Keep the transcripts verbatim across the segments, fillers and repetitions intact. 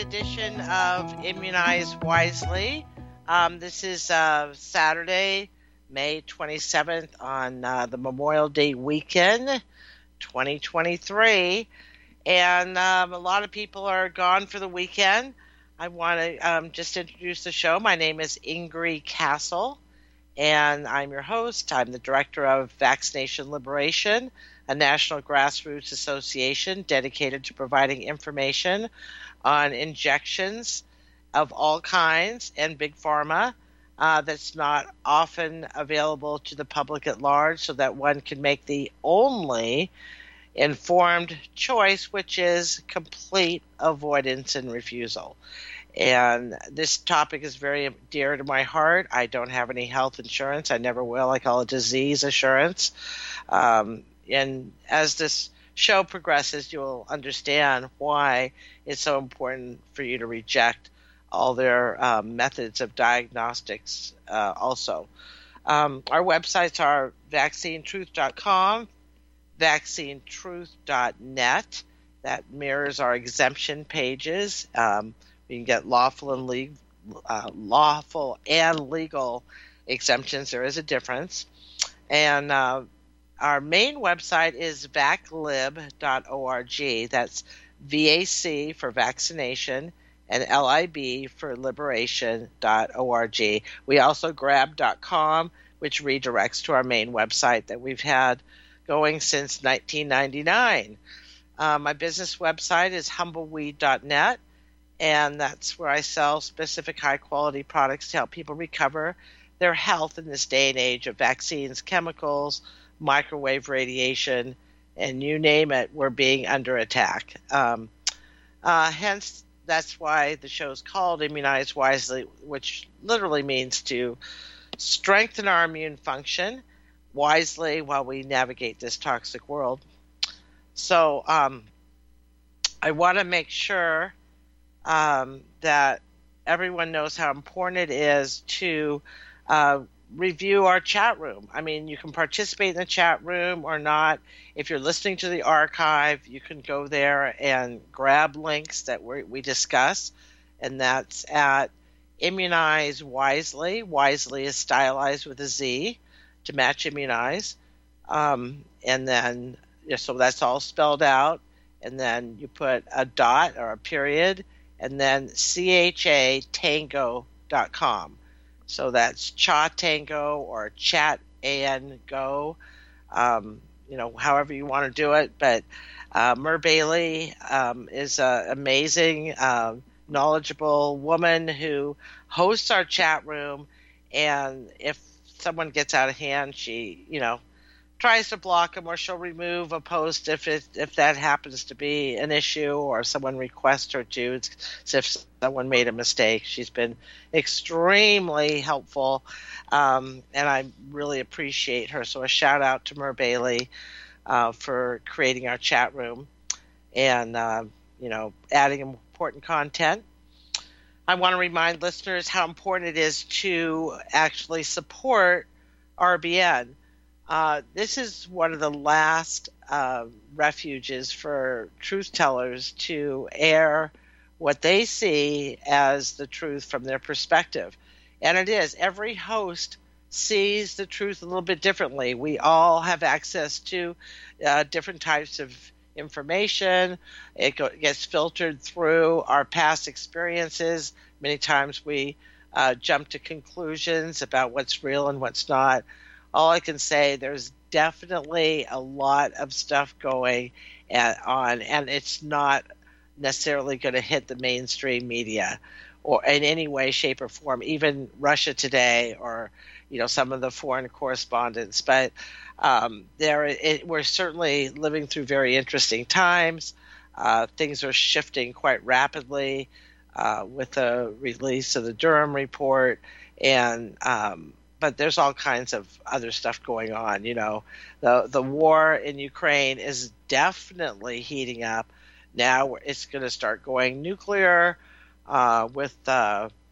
edition of Immunize Wisely. Um, this is uh, Saturday, May twenty-seventh on uh, the Memorial Day weekend, twenty twenty-three. And um, a lot of people are gone for the weekend. I want to um, just introduce the show. My name is Ingrid Castle, and I'm your host. I'm the director of Vaccination Liberation, a national grassroots association dedicated to providing information on injections of all kinds and big pharma uh, that's not often available to the public at large, so that one can make the only informed choice, which is complete avoidance and refusal. And this topic is very dear to my heart. I don't have any health insurance. I never will. I call it disease assurance. Um, and as this show progresses, you'll understand why it's so important for you to reject all their um, methods of diagnostics uh, also. Um, our websites are vaccine truth dot com, vaccine truth dot net. That mirrors our exemption pages. Um, you can get lawful and legal, uh, lawful and legal exemptions. There is a difference. And uh, our main website is vac lib dot org. That's V A C for vaccination and L I B for liberation dot org. We also grab dot com, which redirects to our main website that we've had going since nineteen ninety-nine. Uh, my business website is humbleweed dot net, and that's where I sell specific high-quality products to help people recover their health in this day and age of vaccines, chemicals, microwave radiation, and you name it, we're being under attack. Um, uh, hence, that's why the show's called Immunize Wisely, which literally means to strengthen our immune function wisely while we navigate this toxic world. So um, I want to make sure um, that everyone knows how important it is to uh, review our chat room. I mean, you can participate in the chat room or not. If you're listening to the archive, you can go there and grab links that we we discuss, and that's at Immunize Wisely. Wisely is stylized with a Z to match immunize. Um, and then, yeah, so that's all spelled out. And then you put a dot or a period, and then C H A tango dot com. So that's Cha Tango or Chat An Go, um, you know, however you want to do it. But uh, Mer Bailey um, is an amazing, uh, knowledgeable woman who hosts our chat room. And if someone gets out of hand, she, you know, tries to block them, or she'll remove a post if it if that happens to be an issue, or someone requests her to. It's as if someone made a mistake. She's been extremely helpful, um, and I really appreciate her. So a shout out to Mer Bailey uh, for creating our chat room and uh, you know, adding important content. I want to remind listeners how important it is to actually support R B N. Uh, this is one of the last uh, refuges for truth tellers to air what they see as the truth from their perspective. And it is. Every host sees the truth a little bit differently. We all have access to uh, different types of information. It go- gets filtered through our past experiences. Many times we uh, jump to conclusions about what's real and what's not. All I can say, there's definitely a lot of stuff going at, on, and it's not necessarily going to hit the mainstream media or in any way, shape, or form, even Russia Today or, you know, some of the foreign correspondents. But um, there, it, we're certainly living through very interesting times. Uh, things are shifting quite rapidly uh, with the release of the Durham report, and um, but there's all kinds of other stuff going on. You know, the the war in Ukraine is definitely heating up. Now it's going to start going nuclear uh, with uh,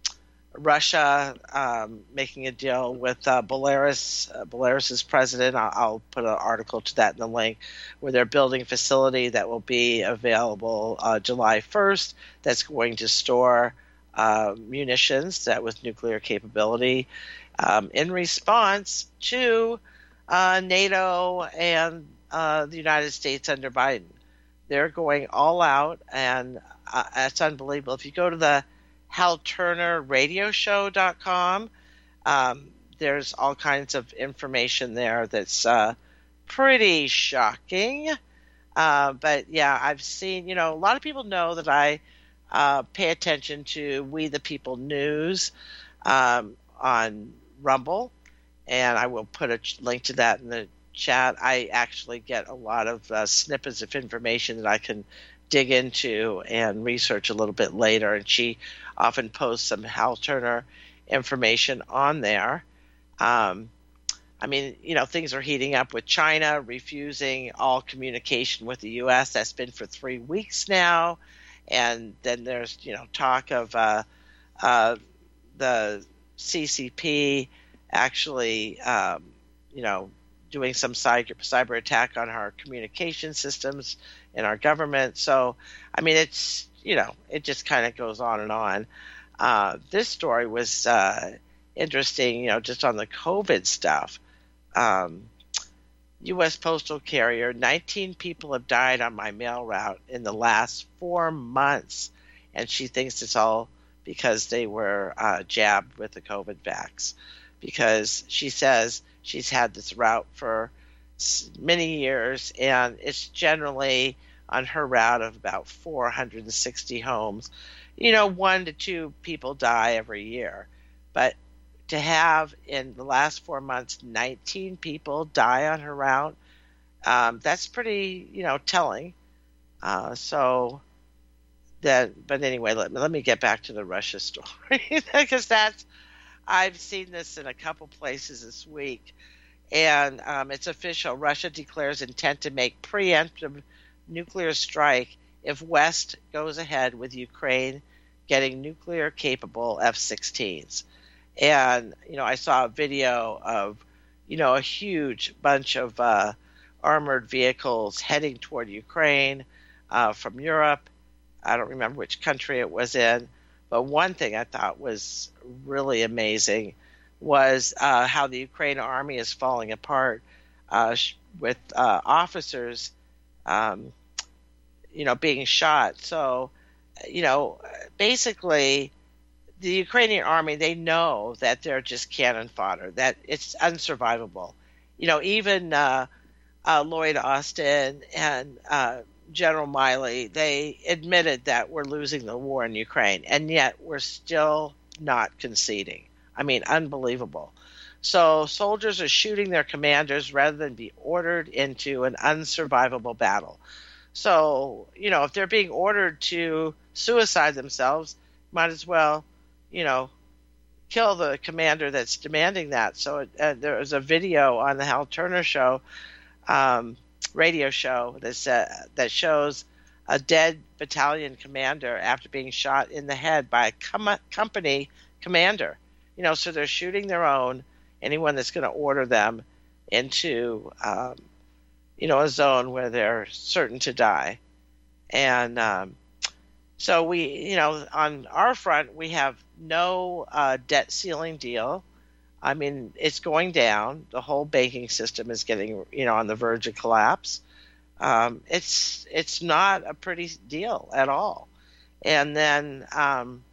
Russia um, making a deal with uh, Belarus, uh, Belarus's president. I'll, I'll put an article to that in the link, where they're building a facility that will be available uh, July first. That's going to store uh, munitions that with nuclear capability um, in response to uh, NATO and uh, the United States under Biden. They're going all out, and uh, it's unbelievable. If you go to the Hal Turner Radio Show dot com. Um, there's all kinds of information there that's uh, pretty shocking. Uh, but yeah, I've seen, you know, a lot of people know that I uh, pay attention to We the People News um, on Rumble, and I will put a link to that in the chat. I actually get a lot of uh, snippets of information that I can dig into and research a little bit later, and she often posts some Hal Turner information on there. Um, I mean, you know, things are heating up with China refusing all communication with the U S. That's been for three weeks now. And then there's, you know, talk of uh, uh, the C C P actually, um, you know, doing some cyber, cyber attack on our communication systems in our government. So, I mean, it's, you know, it just kind of goes on and on. Uh, this story was uh, interesting, you know, just on the COVID stuff. Um, U S postal carrier, nineteen people have died on my mail route in the last four months. And she thinks it's all because they were uh, jabbed with the COVID vax. Because she says she's had this route for many years, and it's generally on her route of about four hundred sixty homes. You know, one to two people die every year. But to have in the last four months nineteen people die on her route, um, that's pretty, you know, telling. Uh, so that, but anyway, let, let me get back to the Russia story, because that's, I've seen this in a couple places this week, and um, it's official. Russia declares intent to make preemptive nuclear strike if West goes ahead with Ukraine getting nuclear-capable F sixteens. And, you know, I saw a video of, you know, a huge bunch of uh, armored vehicles heading toward Ukraine uh, from Europe. I don't remember which country it was in. But one thing I thought was really amazing was uh, how the Ukraine army is falling apart uh, with uh, officers, um, you know, being shot. So, you know, basically the Ukrainian army, they know that they're just cannon fodder, that it's unsurvivable. You know, even uh, uh, Lloyd Austin and uh, General Milley, they admitted that we're losing the war in Ukraine, and yet we're still not conceding. I mean, unbelievable. So soldiers are shooting their commanders rather than be ordered into an unsurvivable battle. So, you know, if they're being ordered to suicide themselves, might as well, you know, kill the commander that's demanding that. So uh, there was a video on the Hal Turner show, um, radio show that uh, that shows a dead battalion commander after being shot in the head by a com- company commander. You know, so they're shooting their own, anyone that's going to order them into, um, you know, a zone where they're certain to die. And um, so we, you know, on our front, we have no uh, debt ceiling deal. I mean, it's going down. The whole banking system is getting, you know, on the verge of collapse. Um, it's it's not a pretty deal at all. And then, um,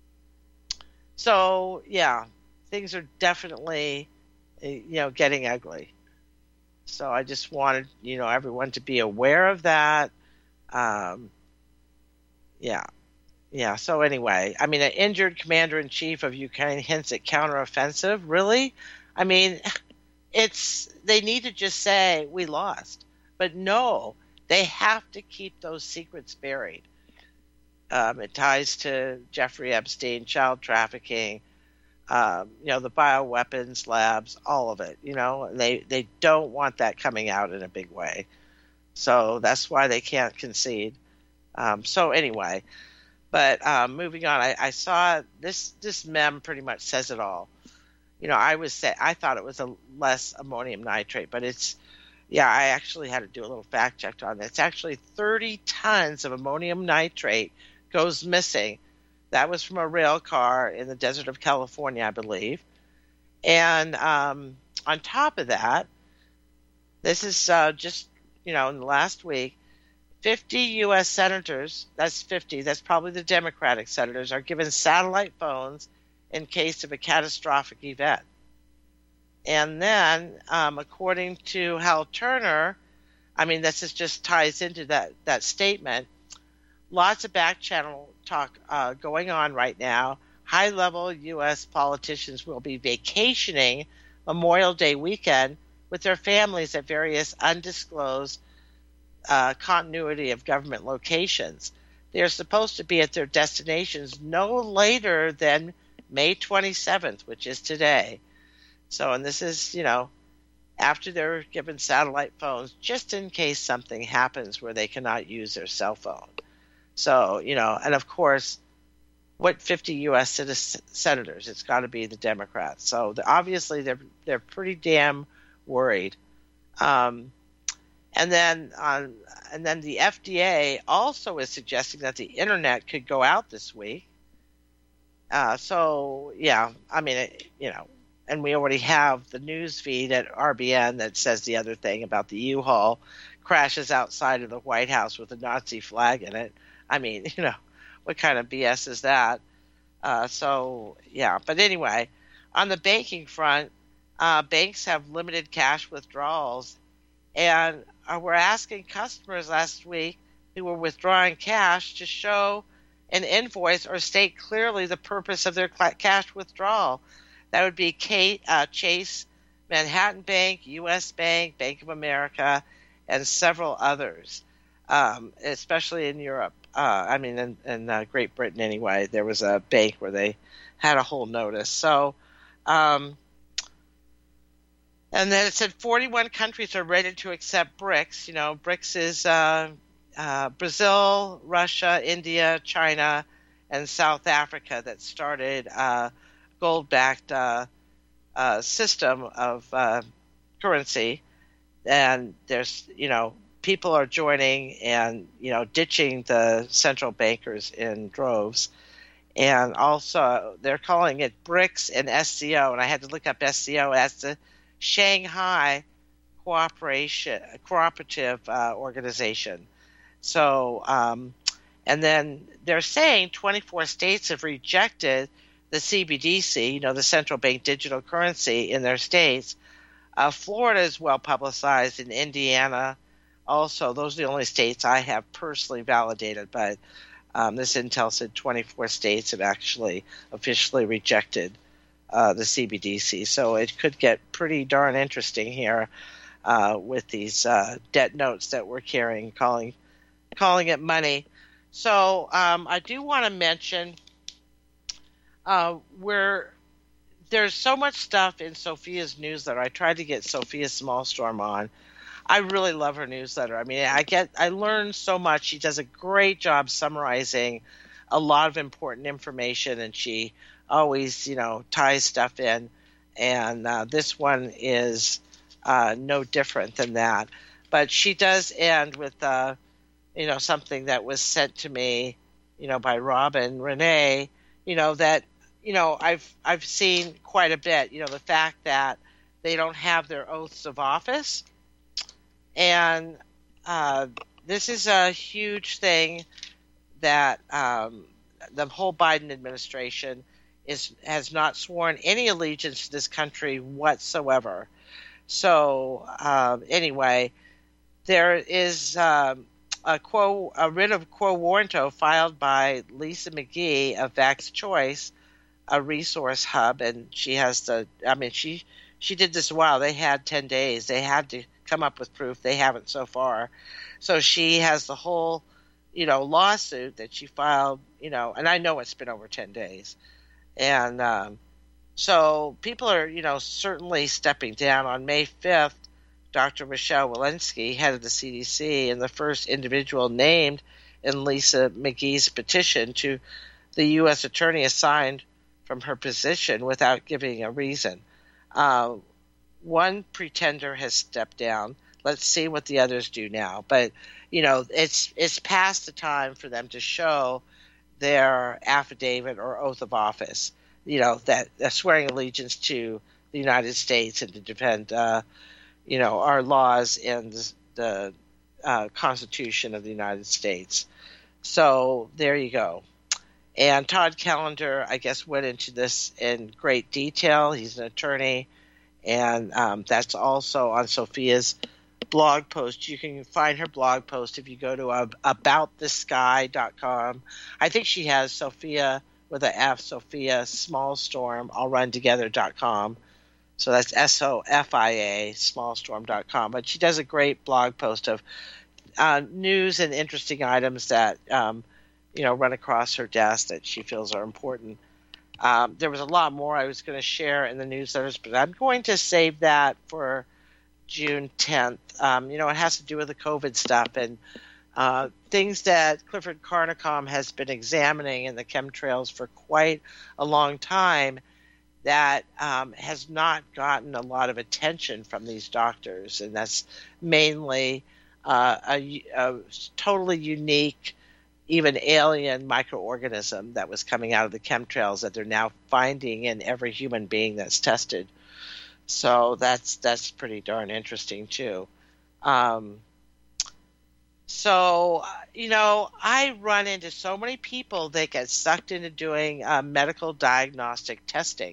so yeah, things are definitely, you know, getting ugly. So I just wanted, you know, everyone to be aware of that. Um, yeah. Yeah, so anyway, I mean, an injured commander-in-chief of Ukraine hints at counteroffensive. Really? I mean, it's, they need to just say, we lost. But no, they have to keep those secrets buried. Um, it ties to Jeffrey Epstein, child trafficking, um, you know, the bioweapons labs, all of it, you know, and they, they don't want that coming out in a big way. So that's why they can't concede. Um, so anyway, But um, moving on, I, I saw this this meme pretty much says it all. You know, I was say I thought it was a less ammonium nitrate, but it's yeah. I actually had to do a little fact check on it. It's actually thirty tons of ammonium nitrate goes missing. That was from a rail car in the desert of California, I believe. And um, on top of that, this is uh, just you know in the last week, fifty U S senators, that's fifty, that's probably the Democratic senators, are given satellite phones in case of a catastrophic event. And then, um, according to Hal Turner, I mean, this is just ties into that, that statement, lots of back channel talk uh, going on right now. High-level U S politicians will be vacationing Memorial Day weekend with their families at various undisclosed Uh, continuity of government locations. They're supposed to be at their destinations no later than May twenty-seventh, which is today. So, and this is, you know, after they're given satellite phones, just in case something happens where they cannot use their cell phone. So, you know, and of course, what fifty U S senators? It's got to be the Democrats. So obviously they're they're pretty damn worried. Um, And then on, and then the F D A also is suggesting that the internet could go out this week. Uh, so yeah, I mean, it, you know, and we already have the news feed at R B N that says the other thing about the U-Haul crashes outside of the White House with a Nazi flag in it. I mean, you know, what kind of B S is that? Uh, so yeah, but anyway, on the banking front, uh, banks have limited cash withdrawals. And uh, we're asking customers last week who were withdrawing cash to show an invoice or state clearly the purpose of their cash withdrawal. That would be Kate, uh, Chase, Manhattan Bank, U S Bank, Bank of America, and several others, um, especially in Europe. Uh, I mean, in, in uh, Great Britain anyway, there was a bank where they had a whole notice. So, um, and then it said forty-one countries are ready to accept BRICS. You know, BRICS is uh, uh, Brazil, Russia, India, China, and South Africa that started a gold-backed uh, uh, system of uh, currency. And there's, you know, people are joining and, you know, ditching the central bankers in droves. And also they're calling it BRICS and S C O. And I had to look up S C O as the Shanghai Cooperation Cooperative uh, Organization. So, um, and then they're saying twenty-four states have rejected the C B D C, you know, the central bank digital currency in their states. Uh, Florida is well publicized, in Indiana also. Those are the only states I have personally validated, but um, this intel said twenty-four states have actually officially rejected Uh, the C B D C. So it could get pretty darn interesting here uh, with these uh, debt notes that we're carrying, calling calling it money. So um, I do want to mention uh, where there's so much stuff in Sophia's newsletter. I tried to get Sophia Smallstorm on. I really love her newsletter. I mean, I get I learn so much. She does a great job summarizing a lot of important information, and she always, you know, ties stuff in, and uh, this one is uh, no different than that. But she does end with, uh, you know, something that was sent to me, you know, by Robin Renee, you know, that, you know, I've I've seen quite a bit, you know, the fact that they don't have their oaths of office, and uh, this is a huge thing that um, the whole Biden administration is has not sworn any allegiance to this country whatsoever. So um, anyway, there is um, a quo a writ of quo warranto filed by Lisa McGee of Vax Choice, a resource hub, and she has to. I mean, she she did this a while. They had ten days. They had to come up with proof. They haven't so far. So she has the whole, you know, lawsuit that she filed. You know, and I know it's been over ten days. And um, so people are, you know, certainly stepping down. On May fifth, Doctor Michelle Walensky, head of the C D C, and the first individual named in Lisa McGee's petition to the U S attorney assigned from her position without giving a reason. Uh, one pretender has stepped down. Let's see what the others do now. But, you know, it's it's past the time for them to show their affidavit or oath of office, you know, that uh, swearing allegiance to the United States and to defend, uh, you know, our laws and the, the uh, Constitution of the United States. So there you go. And Todd Callender, I guess, went into this in great detail. He's an attorney, and um, that's also on Sophia's blog post. You can find her blog post if you go to uh, about the sky dot com. I think she has Sophia with an F, Sophia Smallstorm, all run together dot com. So that's S O F I A, smallstorm dot com. But she does a great blog post of uh, news and interesting items that, um, you know, run across her desk that she feels are important. Um, there was a lot more I was going to share in the newsletters, but I'm going to save that for June tenth. Um, you know, it has to do with the COVID stuff and uh, things that Clifford Carnicom has been examining in the chemtrails for quite a long time that um, has not gotten a lot of attention from these doctors. And that's mainly uh, a, a totally unique, even alien microorganism that was coming out of the chemtrails that they're now finding in every human being that's tested. So that's that's pretty darn interesting too. Um, so, you know, I run into so many people that get sucked into doing uh, medical diagnostic testing.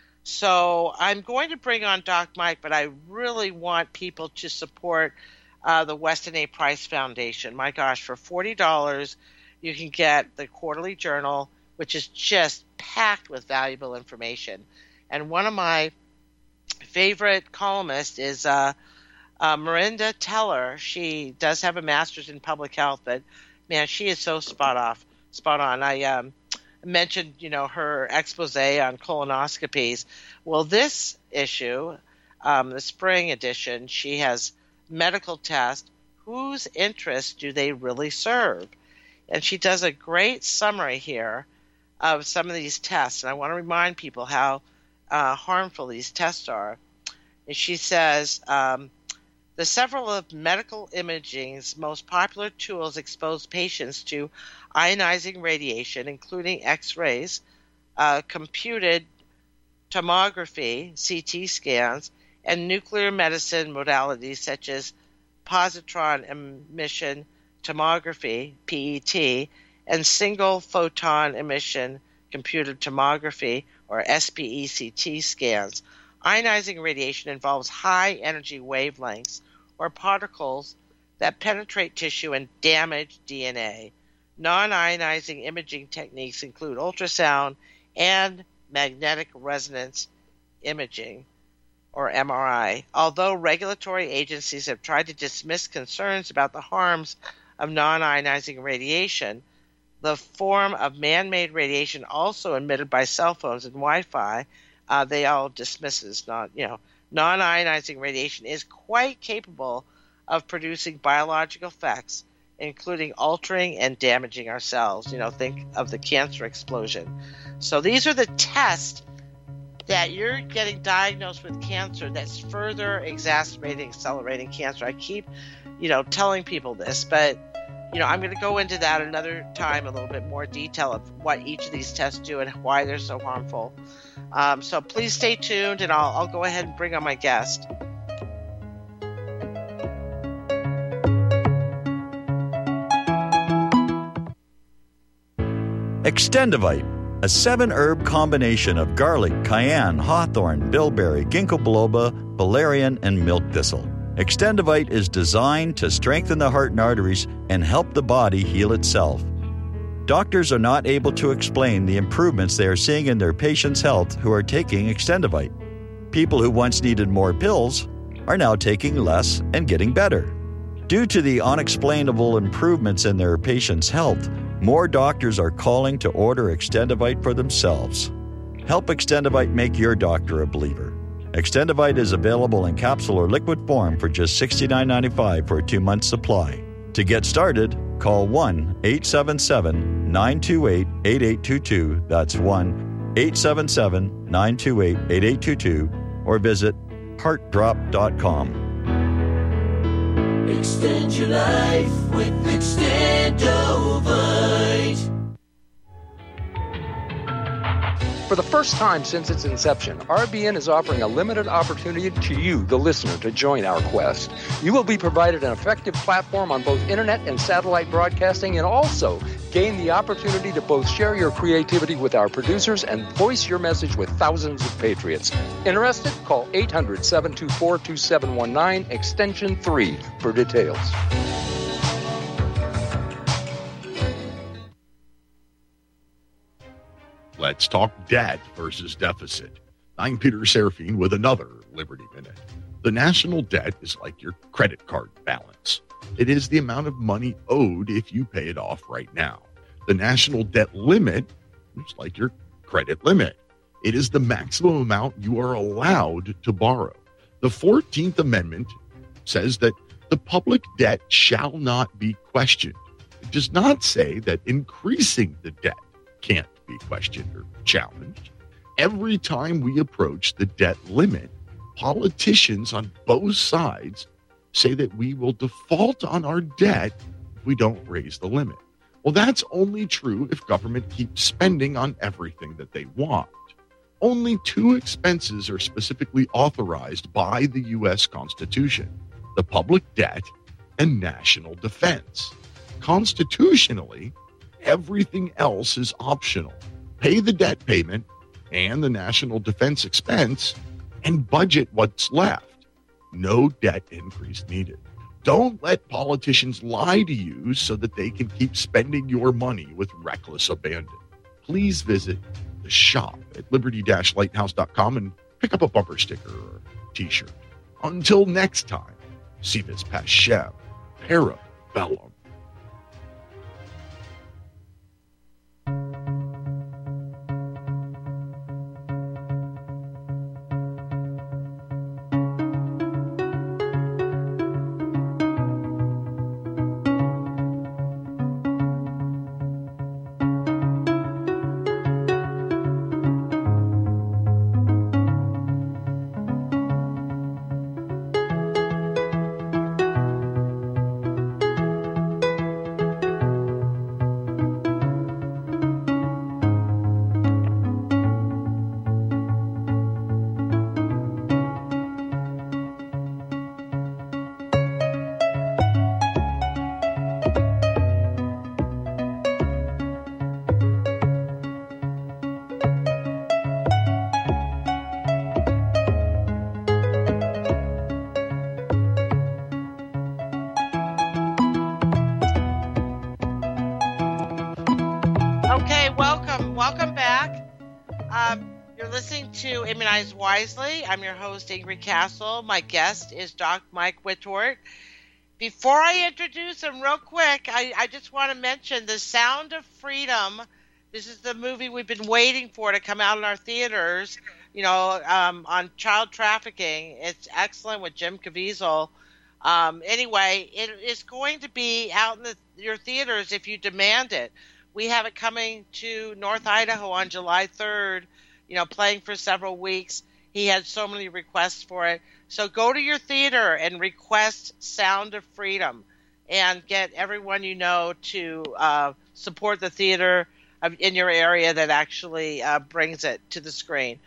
So I'm going to bring on Doc Mike, but I really want people to support uh, the Weston A. Price Foundation. My gosh, for forty dollars, you can get the Quarterly Journal, which is just packed with valuable information. And one of my favorite columnists is uh, uh, Miranda Teller. She does have a master's in public health, but, man, she is so spot off, spot on. I um, mentioned, you know, her expose on colonoscopies. Well, this issue, um, the spring edition, she has medical tests. Whose interests do they really serve? And she does a great summary here of some of these tests. And I want to remind people how uh, harmful these tests are. And she says, um, the several of medical imaging's most popular tools expose patients to ionizing radiation, including X-rays, uh, computed tomography, C T scans, and nuclear medicine modalities such as positron emission tomography, P E T, and single photon emission computed tomography, or S P E C T scans. Ionizing radiation involves high energy wavelengths or particles that penetrate tissue and damage D N A. Non-ionizing imaging techniques include ultrasound and magnetic resonance imaging, or M R I. Although regulatory agencies have tried to dismiss concerns about the harms of non-ionizing radiation, the form of man-made radiation also emitted by cell phones and Wi-Fi, uh, they all dismiss as not, you know, non-ionizing radiation is quite capable of producing biological effects, including altering and damaging our cells. You know, think of the cancer explosion. So these are the tests that you're getting diagnosed with cancer that's further exacerbating, accelerating cancer. I keep, you know, telling people this, but, you know, I'm going to go into that another time, a little bit more detail of what each of these tests do and why they're so harmful. Um, so please stay tuned, and I'll, I'll go ahead and bring on my guest. Extendivite, a seven-herb combination of garlic, cayenne, hawthorn, bilberry, ginkgo biloba, valerian, and milk thistle. Extendivite is designed to strengthen the heart and arteries and help the body heal itself. Doctors are not able to explain the improvements they are seeing in their patients' health who are taking Extendivite. People who once needed more pills are now taking less and getting better. Due to the unexplainable improvements in their patients' health, more doctors are calling to order Extendivite for themselves. Help Extendivite make your doctor a believer. Extendivite is available in capsule or liquid form for just sixty-nine dollars and ninety-five cents for a two-month supply. To get started, call one eight seven seven, nine two eight, eight eight two two. That's one eight seven seven, nine two eight, eight eight two two. Or visit heart drop dot com. Extend your life with Extendovite. For the first time since its inception, R B N is offering a limited opportunity to you, the listener, to join our quest. You will be provided an effective platform on both internet and satellite broadcasting, and also gain the opportunity to both share your creativity with our producers and voice your message with thousands of patriots. Interested? Call eight hundred, seven two four, two seven one nine, extension three for details. Let's talk debt versus deficit. I'm Peter Serafine with another Liberty Minute. The national debt is like your credit card balance. It is the amount of money owed if you pay it off right now. The national debt limit is like your credit limit. It is the maximum amount you are allowed to borrow. The fourteenth Amendment says that the public debt shall not be questioned. It does not say that increasing the debt can't be questioned or challenged. Every time we approach the debt limit, politicians on both sides say that we will default on our debt if we don't raise the limit. Well, that's only true if government keeps spending on everything that they want. Only two expenses are specifically authorized by the U S Constitution: the public debt and national defense. Constitutionally, everything else is optional. Pay the debt payment and the national defense expense and budget what's left. No debt increase needed. Don't let politicians lie to you so that they can keep spending your money with reckless abandon. Please visit the shop at liberty dash lighthouse dot com and pick up a bumper sticker or t-shirt. Until next time, si vis pacem, parabellum. To Immunize Wisely. I'm your host, Ingrid Castle. My guest is Doctor Mike Wittort. Before I introduce him real quick, I, I just want to mention The Sound of Freedom. This is the movie we've been waiting for to come out in our theaters, you know, um, on child trafficking. It's excellent with Jim Caviezel. Um, anyway, it is going to be out in the, your theaters if you demand it. We have it coming to North Idaho on July third. You know, playing for several weeks. He had so many requests for it. So go to your theater and request Sound of Freedom and get everyone you know to uh, support the theater in your area that actually uh, brings it to the screen.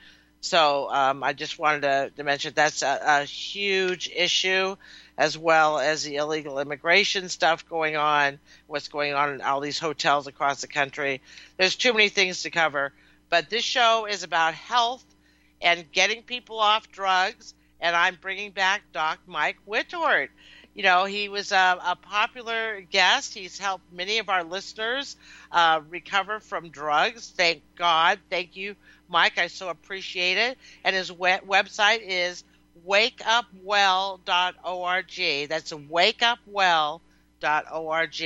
So um, I just wanted to, to mention that's a, a huge issue, as well as the illegal immigration stuff going on, what's going on in all these hotels across the country. There's too many things to cover. But this show is about health and getting people off drugs, and I'm bringing back Doctor Mike Wittort. You know, he was a, a popular guest. He's helped many of our listeners uh, recover from drugs. Thank God. Thank you, Mike. I so appreciate it. And his web- website is wake up well dot org. That's wake up well dot org.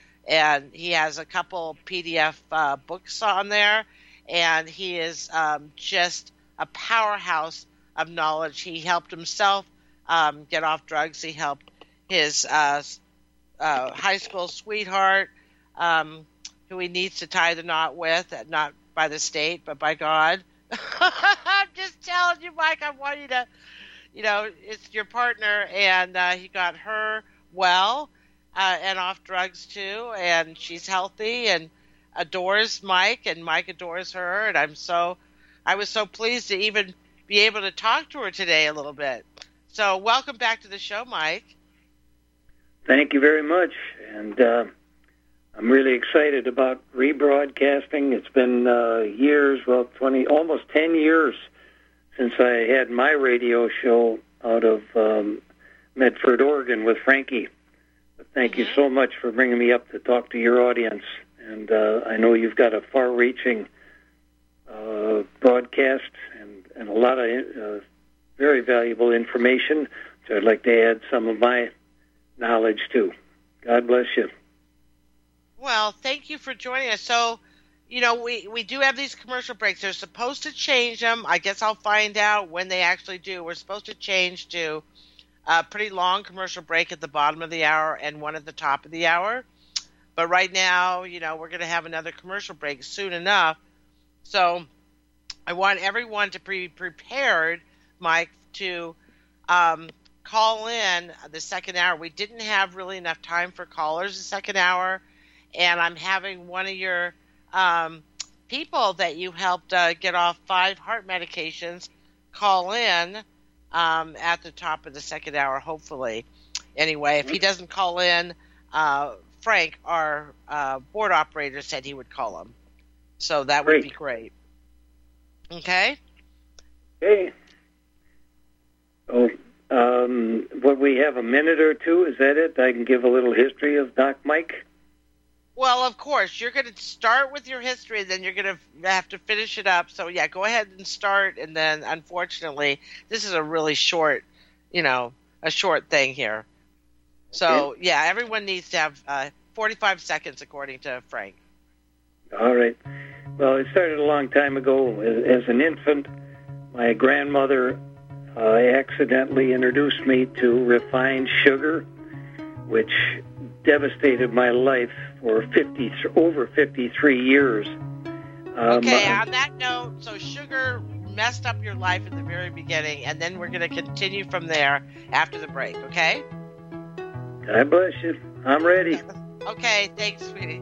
And he has a couple P D F uh, books on there. And he is um, just a powerhouse of knowledge. He helped himself um, get off drugs. He helped his uh, uh, high school sweetheart um, who he needs to tie the knot with, not by the state, but by God. I'm just telling you, Mike, I want you to, you know, it's your partner, and uh, he got her well uh, and off drugs too, and she's healthy and adores Mike, and Mike adores her, and I'm so, I was so pleased to even be able to talk to her today a little bit. So welcome back to the show, Mike. Thank you very much, and uh, I'm really excited about rebroadcasting. It's been uh, years, well, twenty, almost ten years since I had my radio show out of um, Medford, Oregon with Frankie. But thank mm-hmm. you so much for bringing me up to talk to your audience, and uh, I know you've got a far-reaching uh, broadcast and, and a lot of uh, very valuable information, which I'd like to add some of my knowledge too. God bless you. Well, thank you for joining us. So, you know, we, we do have these commercial breaks. They're supposed to change them. I guess I'll find out when they actually do. We're supposed to change to a pretty long commercial break at the bottom of the hour and one at the top of the hour. But right now, you know, we're going to have another commercial break soon enough. So I want everyone to be prepared, Mike, to um, call in the second hour. We didn't have really enough time for callers the second hour, and I'm having one of your um, people that you helped uh, get off five heart medications call in um, at the top of the second hour, hopefully. Anyway, if he doesn't call in, uh, Frank, our uh, board operator, said he would call him. So that would great. be great. Okay? Okay. Oh, um, what, we have a minute or two, is that it? I can give a little history of Doc Mike? Well, of course. You're going to start with your history, then you're going to have to finish it up. So, yeah, go ahead and start, and then, unfortunately, this is a really short, you know, a short thing here. So, okay. yeah, everyone needs to have uh, forty-five seconds, according to Frank. All right. Well, it started a long time ago. As, as an infant, my grandmother uh, accidentally introduced me to refined sugar, which devastated my life for fifty over fifty-three years. Um, okay, on that note, so sugar messed up your life in the very beginning, and then we're going to continue from there after the break, okay? God bless you. I'm ready. Okay, thanks, sweetie.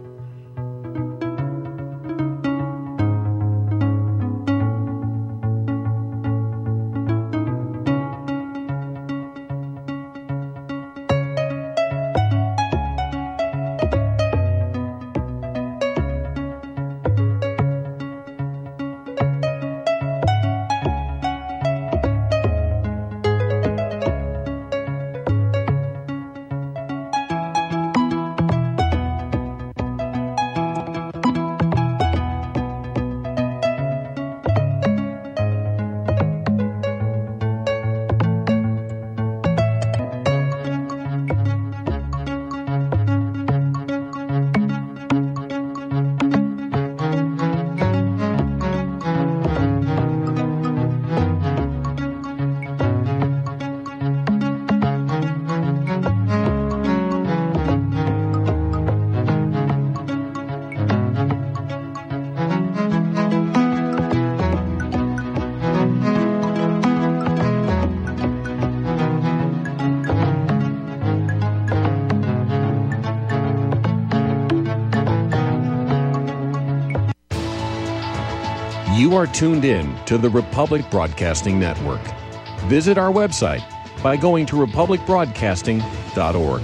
You are tuned in to the Republic Broadcasting Network. Visit our website by going to republic broadcasting dot org.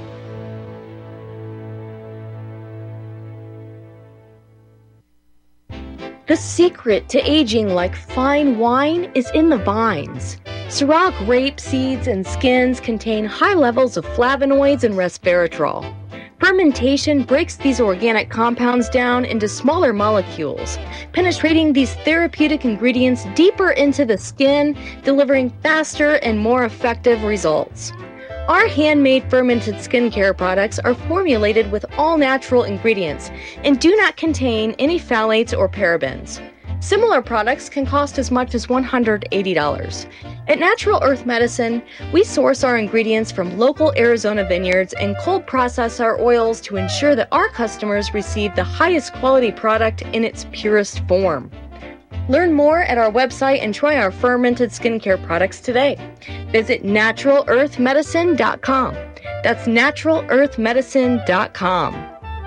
The secret to aging like fine wine is in the vines. Syrah grape seeds and skins contain high levels of flavonoids and resveratrol. Fermentation breaks these organic compounds down into smaller molecules, penetrating these therapeutic ingredients deeper into the skin, delivering faster and more effective results. Our handmade fermented skincare products are formulated with all natural ingredients and do not contain any phthalates or parabens. Similar products can cost as much as one hundred eighty dollars. At Natural Earth Medicine, we source our ingredients from local Arizona vineyards and cold process our oils to ensure that our customers receive the highest quality product in its purest form. Learn more at our website and try our fermented skincare products today. Visit natural earth medicine dot com. That's natural earth medicine dot com.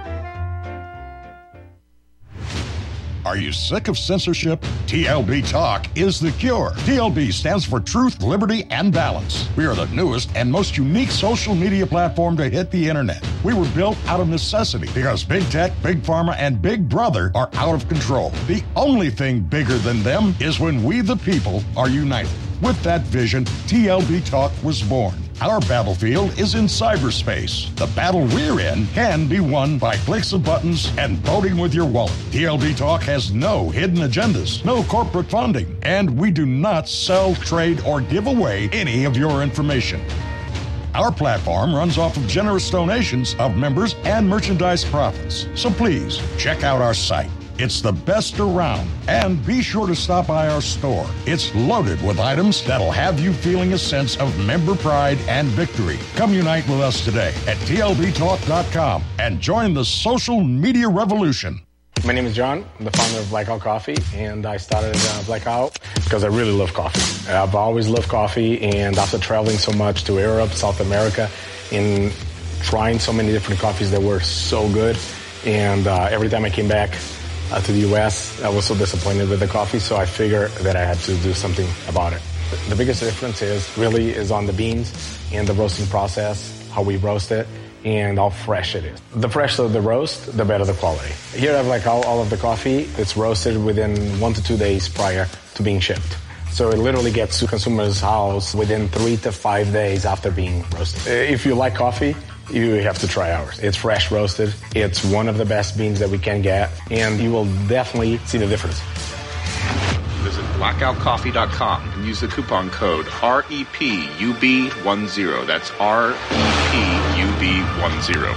Are you sick of censorship? T L B Talk is the cure. T L B stands for Truth, Liberty, and Balance. We are the newest and most unique social media platform to hit the internet. We were built out of necessity because Big Tech, Big Pharma, and Big Brother are out of control. The only thing bigger than them is when we the people are united. With that vision, T L B Talk was born. Our battlefield is in cyberspace. The battle we're in can be won by clicks of buttons and voting with your wallet. T L B Talk has no hidden agendas, no corporate funding, and we do not sell, trade, or give away any of your information. Our platform runs off of generous donations of members and merchandise profits. So please, check out our site. It's the best around. And be sure to stop by our store. It's loaded with items that'll have you feeling a sense of member pride and victory. Come unite with us today at T L B talk dot com and join the social media revolution. My name is John. I'm the founder of Blackout Coffee, and I started uh, Blackout because I really love coffee. I've always loved coffee, and after traveling so much to Europe, South America, and trying so many different coffees that were so good, and uh, every time I came back Uh, to the U S, I was so disappointed with the coffee, so I figured that I had to do something about it. The biggest difference is really is on the beans and the roasting process, how we roast it, and how fresh it is. The fresher the roast, the better the quality. Here I have like all, all of the coffee. It's roasted within one to two days prior to being shipped. So it literally gets to consumers' house within three to five days after being roasted. If you like coffee, you have to try ours. It's fresh roasted. It's one of the best beans that we can get, and you will definitely see the difference. Visit blackout coffee dot com and use the coupon code R E P U B ten. That's R E P U B ten.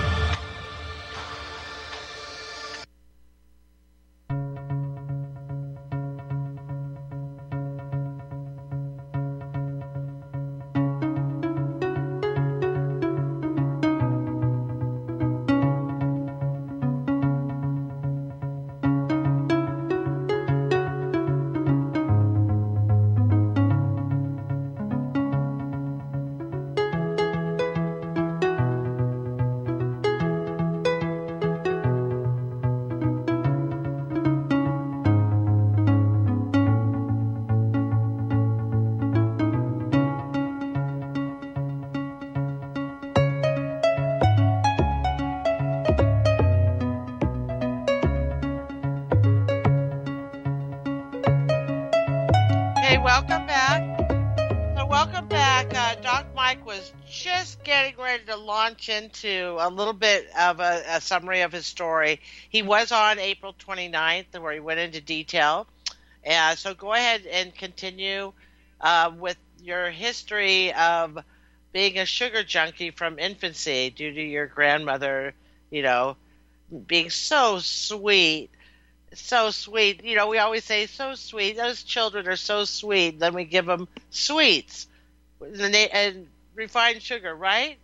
Welcome back. So welcome back. Uh, Doc Mike was just getting ready to launch into a little bit of a, a summary of his story. He was on April twenty-ninth where he went into detail. Uh, so go ahead and continue uh, with your history of being a sugar junkie from infancy due to your grandmother, you know, being so sweet. So sweet. You know, we always say so sweet. Those children are so sweet. Then we give them sweets and refined sugar, right?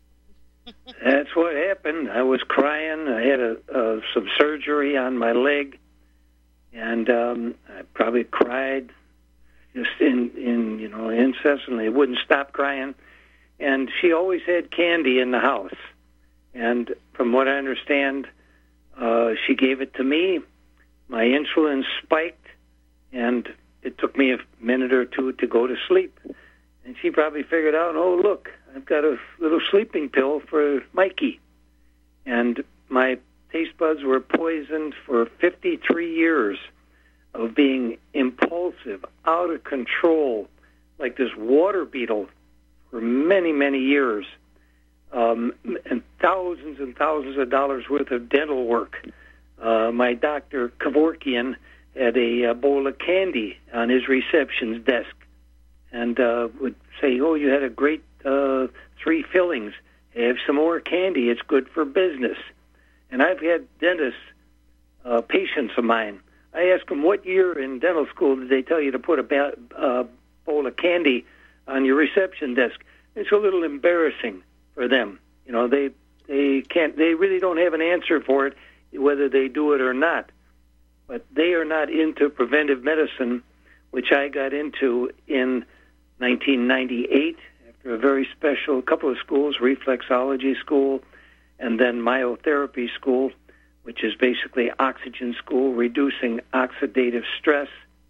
That's what happened. I was crying. I had a, uh, some surgery on my leg, and um, I probably cried just in, in, you know, incessantly. I wouldn't stop crying. And she always had candy in the house. And from what I understand, uh, she gave it to me. My insulin spiked, and it took me a minute or two to go to sleep. And she probably figured out, oh, look, I've got a little sleeping pill for Mikey. And my taste buds were poisoned for fifty-three years of being impulsive, out of control, like this water beetle for many, many years, um, and thousands and thousands of dollars worth of dental work. Uh, my doctor, Kevorkian, had a, a bowl of candy on his reception's desk and uh, would say, oh, you had a great uh, three fillings. Have some more candy. It's good for business. And I've had dentists, uh, patients of mine, I ask them, what year in dental school did they tell you to put a ba- uh, bowl of candy on your reception desk? It's a little embarrassing for them. You know, they they can't. They really don't have an answer for it, whether they do it or not. But they are not into preventive medicine, which I got into in nineteen ninety-eight after a very special couple of schools, reflexology school, and then myotherapy school, which is basically oxygen school, reducing oxidative stress.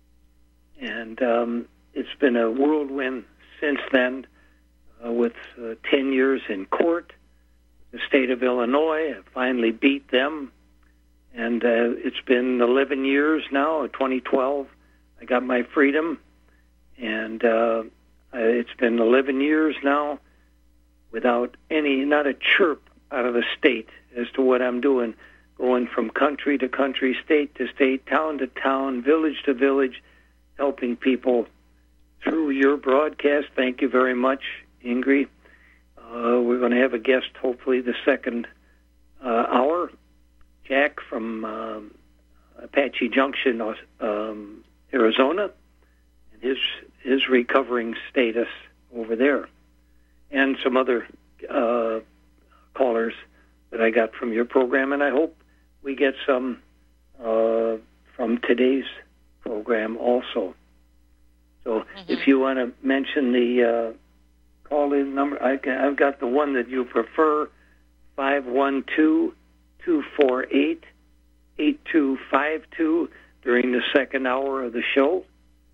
And um, it's been a whirlwind since then, uh, with uh, ten years in court. The state of Illinois, I finally beat them. And uh, it's been eleven years now. In twenty twelve, I got my freedom. And uh, it's been eleven years now without any, not a chirp out of the state as to what I'm doing, going from country to country, state to state, town to town, village to village, helping people through your broadcast. Thank you very much, Ingrid. Uh, we're going to have a guest, hopefully, the second uh, hour, Jack from um, Apache Junction, um, Arizona, and his his recovering status over there, and some other uh, callers that I got from your program, and I hope we get some uh, from today's program also. So mm-hmm. if you want to mention the uh, call-in number, I can, I've got the one that you prefer, five one two, two four eight, eight two five two during the second hour of the show.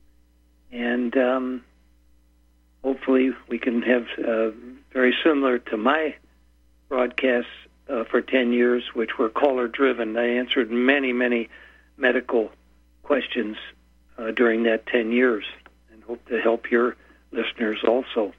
And um, hopefully we can have uh, very similar to my broadcasts uh, for ten years, which were caller-driven. I answered many, many medical questions uh, during that ten years and hope to help your listeners also.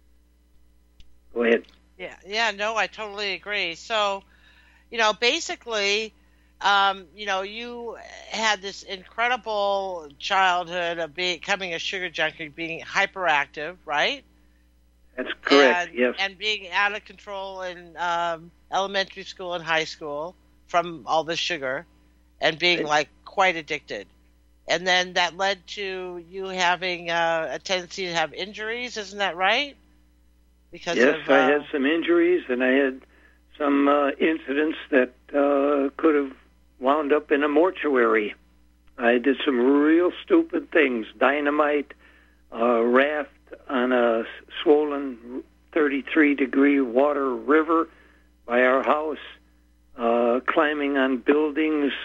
Go ahead. Yeah, yeah, no, I totally agree. So, you know, basically, um, you know, you had this incredible childhood of becoming a sugar junkie, being hyperactive, right? That's correct, and, yes. And being out of control in um, elementary school and high school from all the sugar and being, right. like, quite addicted. And then that led to you having uh, a tendency to have injuries, isn't that right? Because yes, of, uh, I had some injuries, and I had some uh, incidents that uh, could have wound up in a mortuary. I did some real stupid things, dynamite, uh, raft on a swollen thirty-three degree water river by our house, uh, climbing on buildings,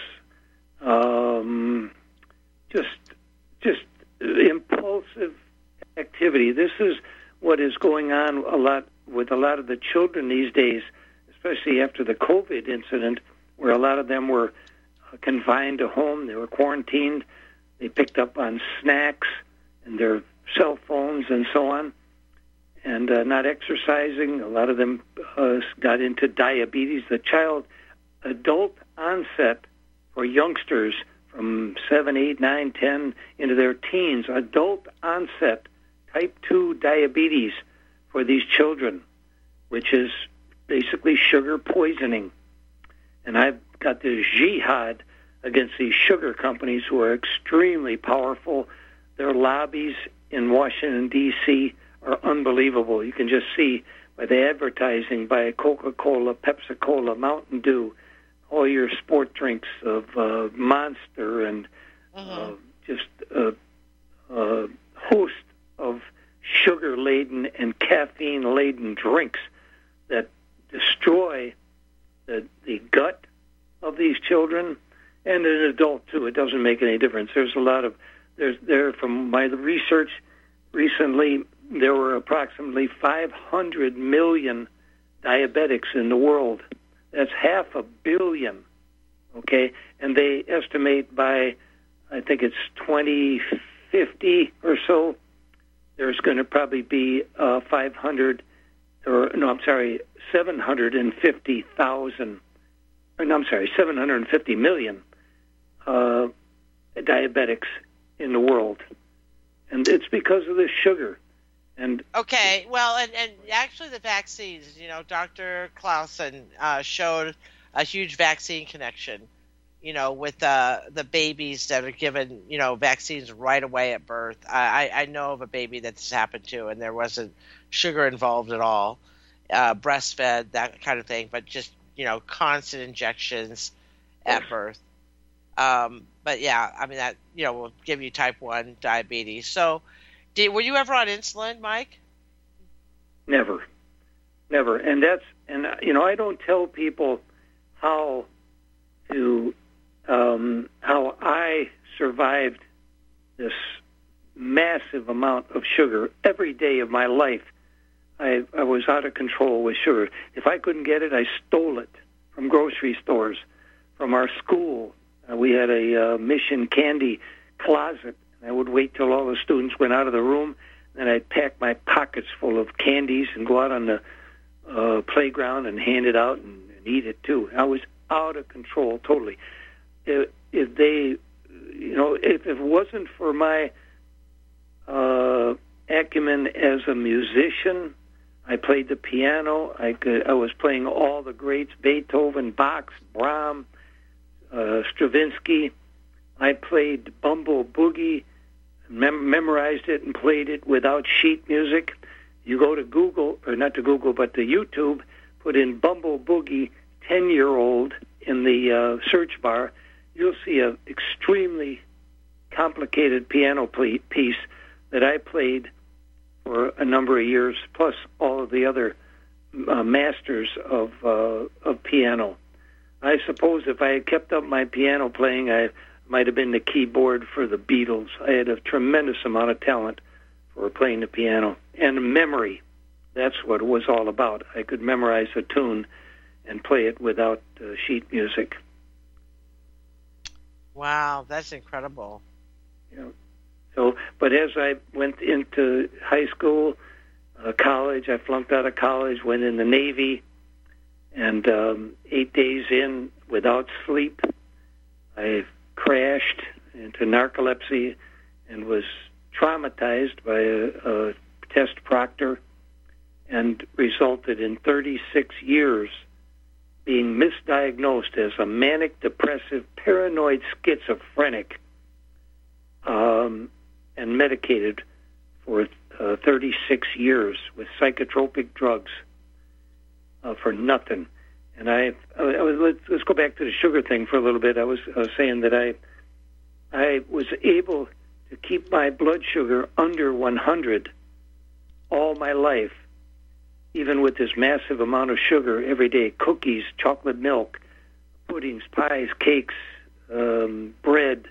um, just just impulsive activity. This is what is going on a lot with a lot of the children these days, especially after the COVID incident, where a lot of them were confined to home, they were quarantined, they picked up on snacks and their cell phones and so on, and uh, not exercising. A lot of them uh, got into diabetes. The child adult onset for youngsters from seven, eight, nine, ten into their teens, adult onset type two diabetes for these children, which is basically sugar poisoning. And I've got this jihad against these sugar companies who are extremely powerful. Their lobbies in Washington, D C are unbelievable. You can just see by the advertising by Coca-Cola, Pepsi-Cola, Mountain Dew, all your sport drinks of uh, Monster and uh-huh. uh, just a, a host of sugar-laden and caffeine-laden drinks that destroy the, the gut of these children and an adult, too. It doesn't make any difference. There's a lot of, there's there from my research recently, there were approximately five hundred million diabetics in the world. That's half a billion, okay? And they estimate by, I think it's twenty fifty or so, there's going to probably be uh, five hundred, or no, I'm sorry, seven hundred fifty thousand, or no, I'm sorry, seven hundred fifty million uh, diabetics in the world. And it's because of this sugar. And okay, well, and, and actually the vaccines, you know, Doctor Clausen uh, showed a huge vaccine connection. you know, with uh, the babies that are given, you know, vaccines right away at birth. I, I know of a baby that this happened to, and there wasn't sugar involved at all. Uh, breastfed, that kind of thing, but just, you know, constant injections at birth. Um, but yeah, I mean, that, you know, will give you type one diabetes. So did, were you ever on insulin, Mike? Never. Never. And that's, and, you know, I don't tell people how to, um, how I survived this massive amount of sugar every day of my life. I, I was out of control with sugar. If I couldn't get it, I stole it from grocery stores, from our school. Uh, we had a uh, Mission candy closet. I would wait till all the students went out of the room, then I'd pack my pockets full of candies and go out on the uh, playground and hand it out and, and eat it too. I was out of control totally. If, if they, you know, if it wasn't for my uh, acumen as a musician, I played the piano. I could. I was playing all the greats: Beethoven, Bach, Brahms, uh, Stravinsky. I played Bumble Boogie, mem- memorized it, and played it without sheet music. You go to Google, or not to Google, but to YouTube, put in Bumble Boogie ten-year-old in the uh, search bar. You'll see an extremely complicated piano play- piece that I played for a number of years, plus all of the other uh, masters of uh, of piano. I suppose if I had kept up my piano playing, I might have been the keyboard for the Beatles. I had a tremendous amount of talent for playing the piano. And memory, that's what it was all about. I could memorize a tune and play it without uh, sheet music. Wow, that's incredible. Yeah. So, but as I went into high school, uh, college, I flunked out of college, went in the Navy, and um, eight days in, without sleep, I crashed into narcolepsy and was traumatized by a, a test proctor, and resulted in thirty-six years being misdiagnosed as a manic depressive paranoid schizophrenic, um, and medicated for uh, thirty-six years with psychotropic drugs uh, for nothing. And I, I, I was, let's, let's go back to the sugar thing for a little bit. I was, I was saying that I, I was able to keep my blood sugar under one hundred all my life, even with this massive amount of sugar every day: cookies, chocolate milk, puddings, pies, cakes, um, bread,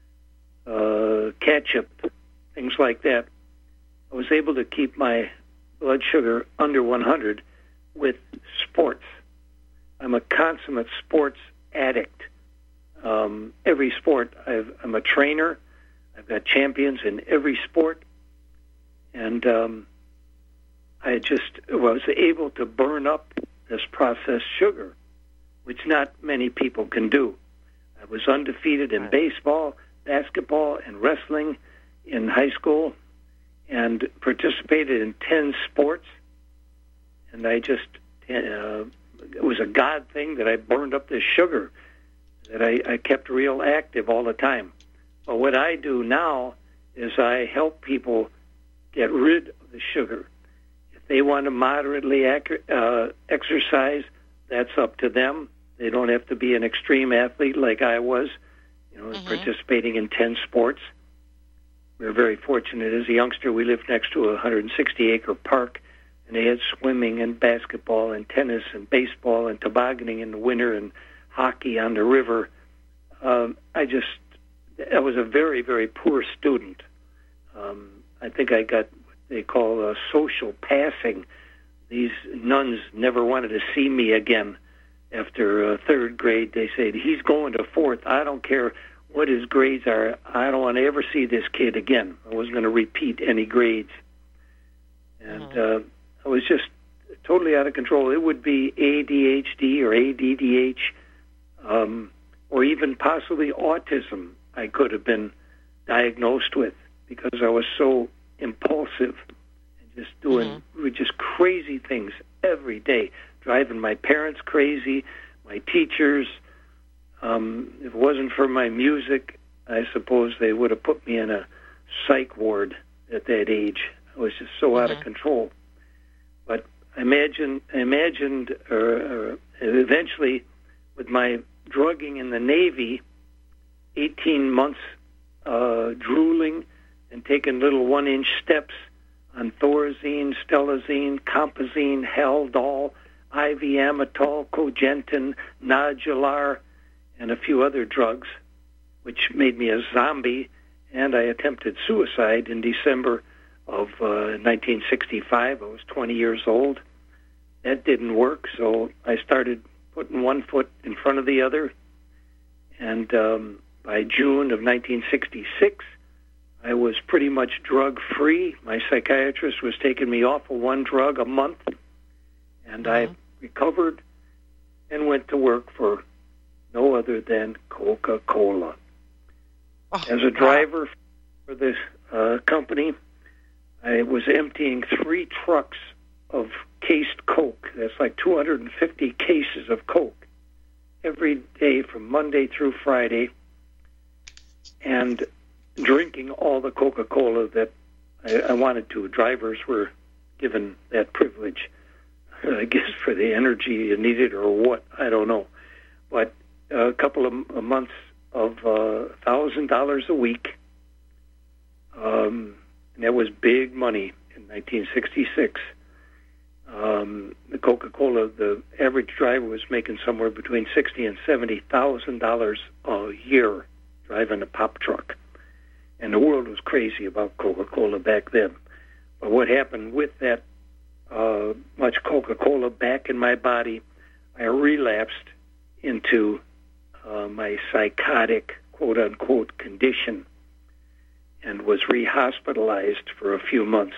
uh, ketchup, things like that. I was able to keep my blood sugar under one hundred with sports. I'm a consummate sports addict. Um, every sport, I've, I'm a trainer. I've got champions in every sport. And um, I just was able to burn up this processed sugar, which not many people can do. I was undefeated in baseball, basketball, and wrestling in high school, and participated in ten sports. And I just, uh, it was a God thing that I burned up this sugar, that I, I kept real active all the time. But what I do now is I help people get rid of the sugar. If they want to moderately ac- uh, exercise, that's up to them. They don't have to be an extreme athlete like I was, you know, mm-hmm. participating in ten sports. We were very fortunate. As a youngster, we lived next to a one hundred sixty acre park, and they had swimming and basketball and tennis and baseball and tobogganing in the winter and hockey on the river. Um, I just, I was a very, very poor student. Um, I think I got what they call uh, social passing. These nuns never wanted to see me again. After uh, third grade, they said, he's going to fourth. I don't care what his grades are. I don't want to ever see this kid again. I wasn't going to repeat any grades. And uh, I was just totally out of control. It would be A D H D or A D D H, um, or even possibly autism I could have been diagnosed with, because I was so impulsive and just doing mm-hmm. just crazy things every day, driving my parents crazy, my teachers, Um, if it wasn't for my music, I suppose they would have put me in a psych ward at that age. I was just so mm-hmm. out of control. But I imagined, I imagined uh, uh, eventually, with my drugging in the Navy, eighteen months uh, drooling and taking little one-inch steps on Thorazine, Stelazine, Compazine, Haldol, Iviamitol, Cogentin, Nodular, and a few other drugs, which made me a zombie, and I attempted suicide in December of uh, nineteen sixty-five. I was twenty years old. That didn't work, so I started putting one foot in front of the other, and um, by June of nineteen sixty-six, I was pretty much drug-free. My psychiatrist was taking me off of one drug a month, and mm-hmm. I recovered and went to work for no other than Coca-Cola. Oh, As a driver wow. for this uh, company, I was emptying three trucks of cased Coke. That's like two hundred fifty cases of Coke every day from Monday through Friday, and drinking all the Coca-Cola that I, I wanted to. Drivers were given that privilege, I guess, for the energy you needed or what, I don't know. But a couple of months of uh, one thousand dollars a week, um, and that was big money in nineteen sixty-six. Um, the Coca-Cola, the average driver was making somewhere between sixty and seventy thousand dollars a year driving a pop truck, and the world was crazy about Coca-Cola back then. But what happened with that uh, much Coca-Cola back in my body, I relapsed into uh, my psychotic, quote-unquote, condition, and was re-hospitalized for a few months.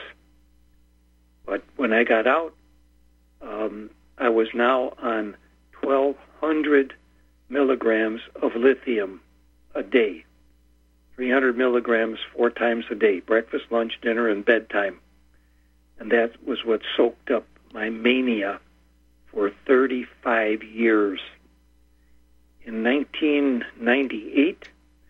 But when I got out, um, I was now on twelve hundred milligrams of lithium a day, three hundred milligrams four times a day, breakfast, lunch, dinner, and bedtime. And that was what soaked up my mania for thirty-five years. In nineteen ninety-eight,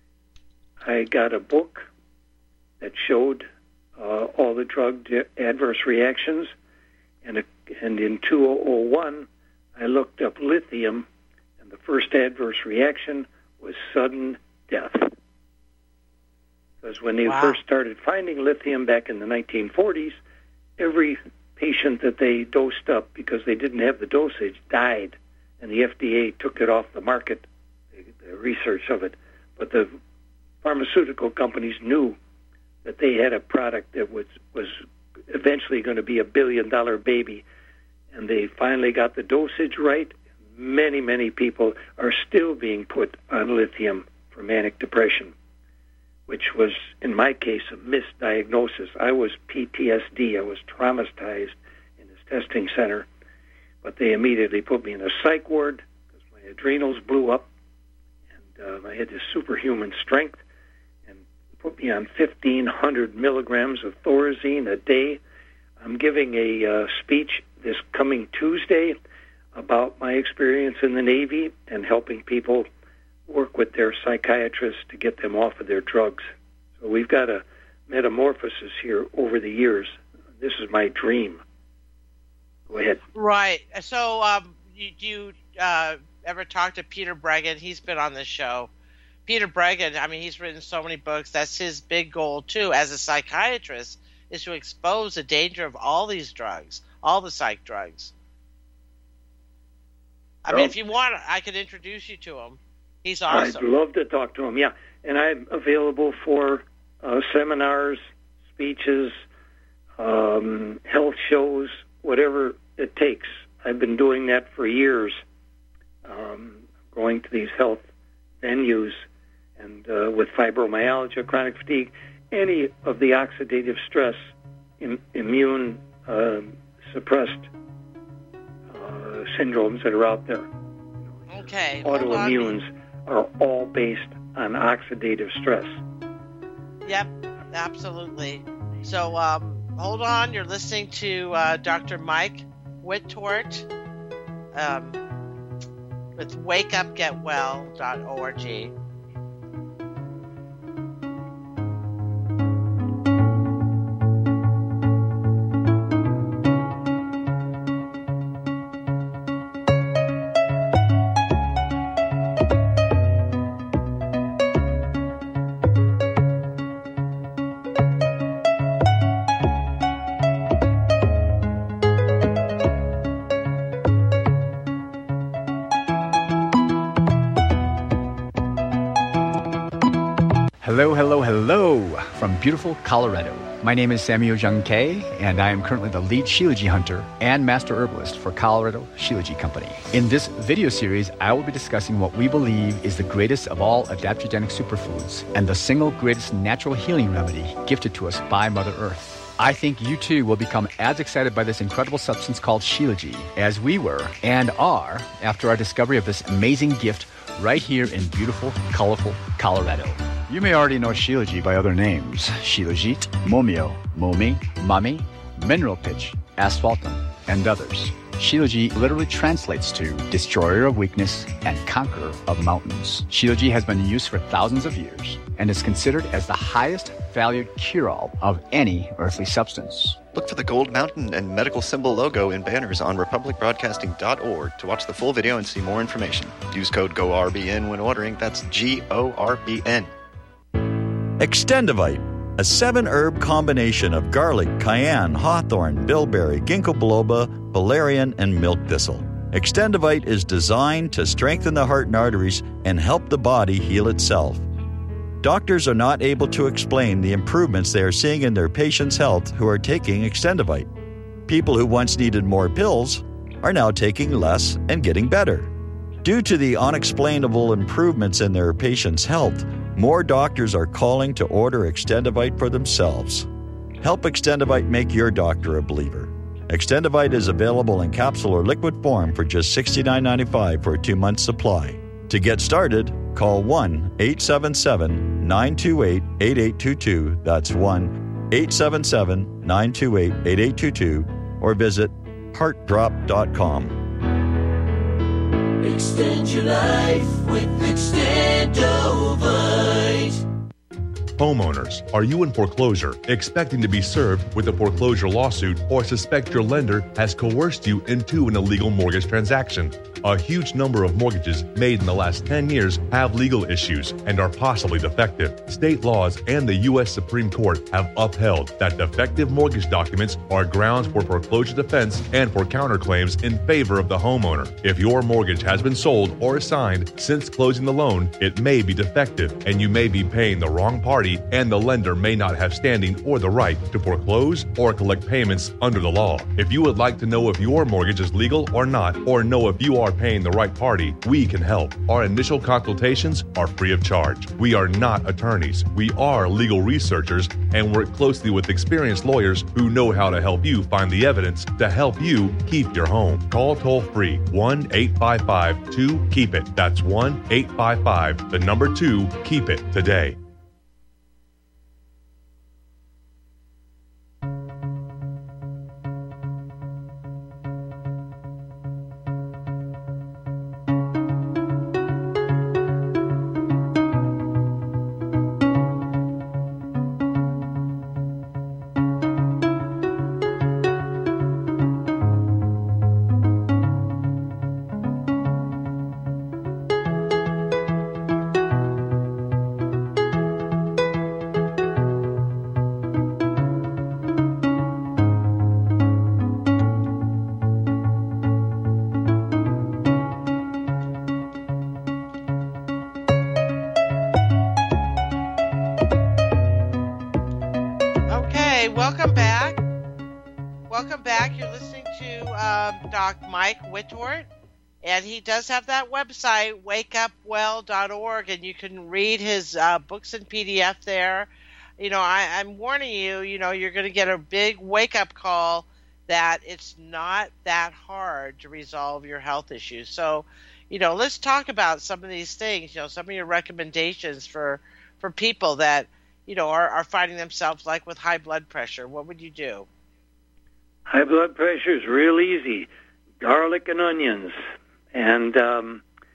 I got a book that showed uh, all the drug adverse reactions, and, a, and in two thousand one, I looked up lithium, and the first adverse reaction was sudden death. Because when they wow. first started finding lithium back in the nineteen forties, every patient that they dosed up because they didn't have the dosage died, and the F D A took it off the market, the, the research of it. But the pharmaceutical companies knew that they had a product that was, was eventually going to be a billion-dollar baby, and they finally got the dosage right. Many, many people are still being put on lithium for manic depression, which was, in my case, a misdiagnosis. I was P T S D. I was traumatized in this testing center, but they immediately put me in a psych ward because my adrenals blew up, and uh, I had this superhuman strength, and put me on fifteen hundred milligrams of Thorazine a day. I'm giving a uh, speech this coming Tuesday about my experience in the Navy and helping people work with their psychiatrists to get them off of their drugs. So we've got a metamorphosis here over the years. This is my dream. Go ahead. Right. So um, you, do you uh, ever talk to Peter Breggin? He's been on this show. Peter Breggin, I mean, he's written so many books. That's his big goal, too, as a psychiatrist, is to expose the danger of all these drugs, all the psych drugs. I well, mean, if you want, I could introduce you to him. He's awesome. I'd love to talk to him, yeah. And I'm available for uh, seminars, speeches, um, health shows, whatever it takes. I've been doing that for years, um, going to these health venues, and uh, with fibromyalgia, chronic fatigue, any of the oxidative stress, im- immune uh, suppressed uh, syndromes that are out there. Okay. Autoimmunes are all based on oxidative stress. Yep, absolutely. So um, hold on. You're listening to uh, Doctor Mike Wittort. Um, with wake up get well dot org. Hello, hello, hello from beautiful Colorado. My name is Samuel Jung Kay, and I am currently the lead Shilajit hunter and master herbalist for Colorado Shilajit Company. In this video series, I will be discussing what we believe is the greatest of all adaptogenic superfoods and the single greatest natural healing remedy gifted to us by Mother Earth. I think you too will become as excited by this incredible substance called Shilajit as we were and are after our discovery of this amazing gift right here in beautiful, colorful Colorado. You may already know Shilajit by other names: Shilajit, Momio, Momi, Mami, Mineral Pitch, Asphaltum, and others. Shilajit literally translates to destroyer of weakness and conqueror of mountains. Shilajit has been in use for thousands of years and is considered as the highest valued cure-all of any earthly substance. Look for the Gold Mountain and medical symbol logo in banners on republic broadcasting dot org to watch the full video and see more information. Use code G O R B N when ordering. That's G O R B N. Extendivite, a seven-herb combination of garlic, cayenne, hawthorn, bilberry, ginkgo biloba, valerian, and milk thistle. Extendivite is designed to strengthen the heart and arteries and help the body heal itself. Doctors are not able to explain the improvements they are seeing in their patients' health who are taking Extendivite. People who once needed more pills are now taking less and getting better. Due to the unexplainable improvements in their patients' health, more doctors are calling to order Extendivite for themselves. Help Extendivite make your doctor a believer. Extendivite is available in capsule or liquid form for just sixty-nine ninety-five for a two-month supply. To get started, call one eight seven seven, nine two eight, eight eight two two. That's one eight seven seven, nine two eight, eight eight two two or visit heart drop dot com. Extend your life with Extendovite. Homeowners, are you in foreclosure, expecting to be served with a foreclosure lawsuit, or suspect your lender has coerced you into an illegal mortgage transaction? A huge number of mortgages made in the last ten years have legal issues and are possibly defective. State laws and the U S Supreme Court have upheld that defective mortgage documents are grounds for foreclosure defense and for counterclaims in favor of the homeowner. If your mortgage has been sold or assigned since closing the loan, it may be defective and you may be paying the wrong party, and the lender may not have standing or the right to foreclose or collect payments under the law. If you would like to know if your mortgage is legal or not, or know if you are paying the right party, we can help. Our initial consultations are free of charge. We are not attorneys. We are legal researchers and work closely with experienced lawyers who know how to help you find the evidence to help you keep your home. Call toll free one eight five five, two, keep it. That's one eight five five, the number two, keep it today. Welcome back. Welcome back. You're listening to um, Doc Mike Wittort, and he does have that website, wake up well dot org, and you can read his uh, books in P D F there. You know, I, I'm warning you, you know, you're going to get a big wake-up call that it's not that hard to resolve your health issues. So, you know, let's talk about some of these things, you know, some of your recommendations for, for people that, you know, are, are finding themselves like with high blood pressure. What would you do? High blood pressure is real easy. Garlic and onions. And um,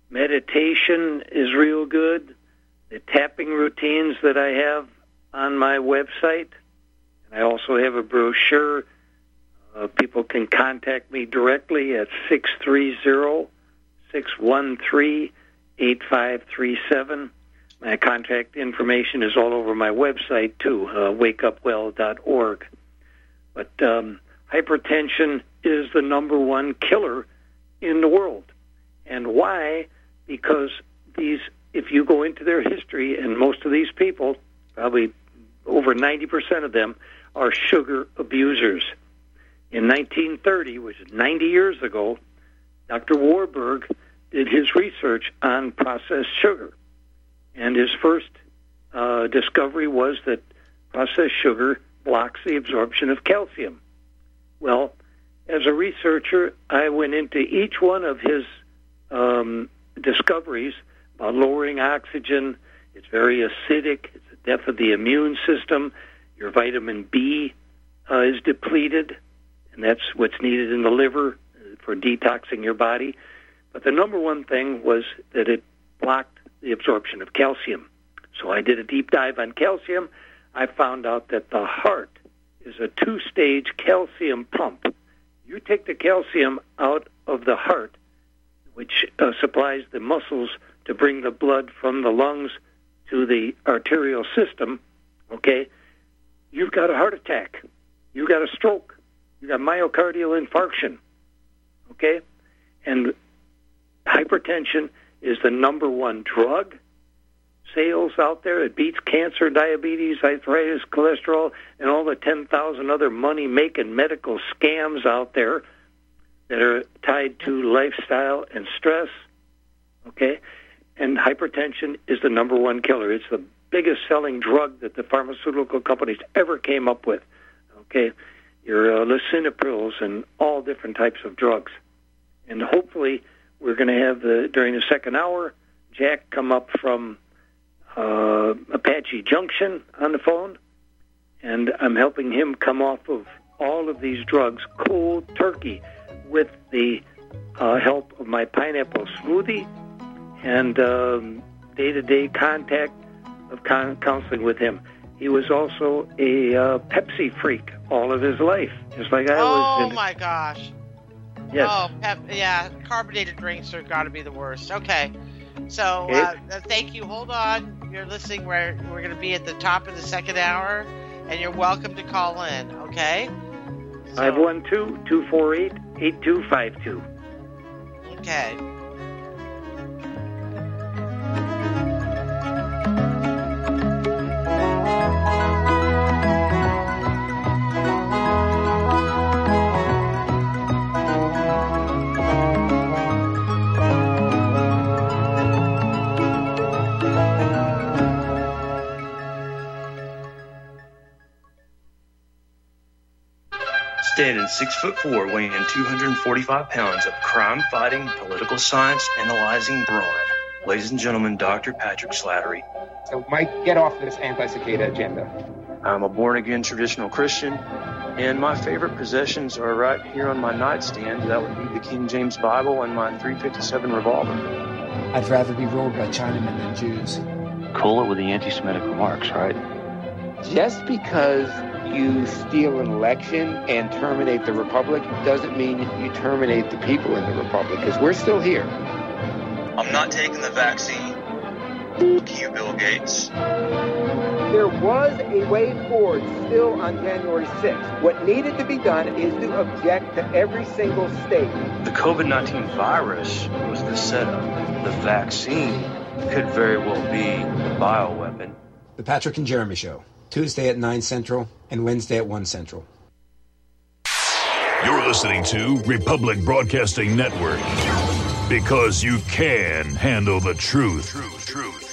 meditation is real good. The tapping routines that I have on my website. And I also have a brochure. Uh, people can contact me directly at six three zero, six one three, eight five three seven. My contact information is all over my website, too, uh, wake up well dot org. But um, hypertension is the number one killer in the world. And why? Because these, if you go into their history, and most of these people, probably over ninety percent of them, are sugar abusers. In nineteen thirty, which is ninety years ago, Doctor Warburg did his research on processed sugar. And his first uh, discovery was that processed sugar blocks the absorption of calcium. Well, as a researcher, I went into each one of his um, discoveries about lowering oxygen. It's very acidic. It's the death of the immune system. Your vitamin B uh, is depleted, and that's what's needed in the liver for detoxing your body. But the number one thing was that it blocked the absorption of calcium. So I did a deep dive on calcium. I found out that the heart is a two-stage calcium pump. You take the calcium out of the heart, which uh, supplies the muscles to bring the blood from the lungs to the arterial system, okay, you've got a heart attack. You've got a stroke. You've got myocardial infarction, okay? And hypertension is the number one drug sales out there. It beats cancer, diabetes, arthritis, cholesterol, and all the ten thousand other money-making medical scams out there that are tied to lifestyle and stress, okay? And hypertension is the number one killer. It's the biggest selling drug that the pharmaceutical companies ever came up with, okay? Your uh, lisinoprils and all different types of drugs. And hopefully we're going to have, the, during the second hour, Jack come up from uh, Apache Junction on the phone, and I'm helping him come off of all of these drugs cold turkey with the uh, help of my pineapple smoothie and um, day-to-day contact of con- counseling with him. He was also a uh, Pepsi freak all of his life, just like I was. Oh, my gosh. Yes. Oh, pep, yeah, carbonated drinks are got to be the worst. Okay, so Okay. uh, thank you. Hold on, you're listening. We're we're going to be at the top of the second hour, and you're welcome to call in. Okay. five one two, two four eight, eight two five two. Okay. Standing six foot four, weighing two hundred forty-five pounds of crime-fighting, political science analyzing brawn. Ladies and gentlemen, Doctor Patrick Slattery. So, Mike, get off this anti-cicada agenda. I'm a born-again traditional Christian, and my favorite possessions are right here on my nightstand. That would be the King James Bible and my three fifty-seven revolver. I'd rather be ruled by Chinamen than Jews. Cool it with the anti-Semitic remarks, right? Just because you steal an election and terminate the republic doesn't mean you terminate the people in the republic, because we're still here. I'm not taking the vaccine. Fuck you, Bill Gates. There was a way forward still on January sixth. What needed to be done is to object to every single state. The COVID nineteen virus was the setup. The vaccine could very well be the bioweapon. The Patrick and Jeremy Show, Tuesday at nine Central and Wednesday at one Central. You're listening to Republic Broadcasting Network, because you can handle the truth. Truth, truth.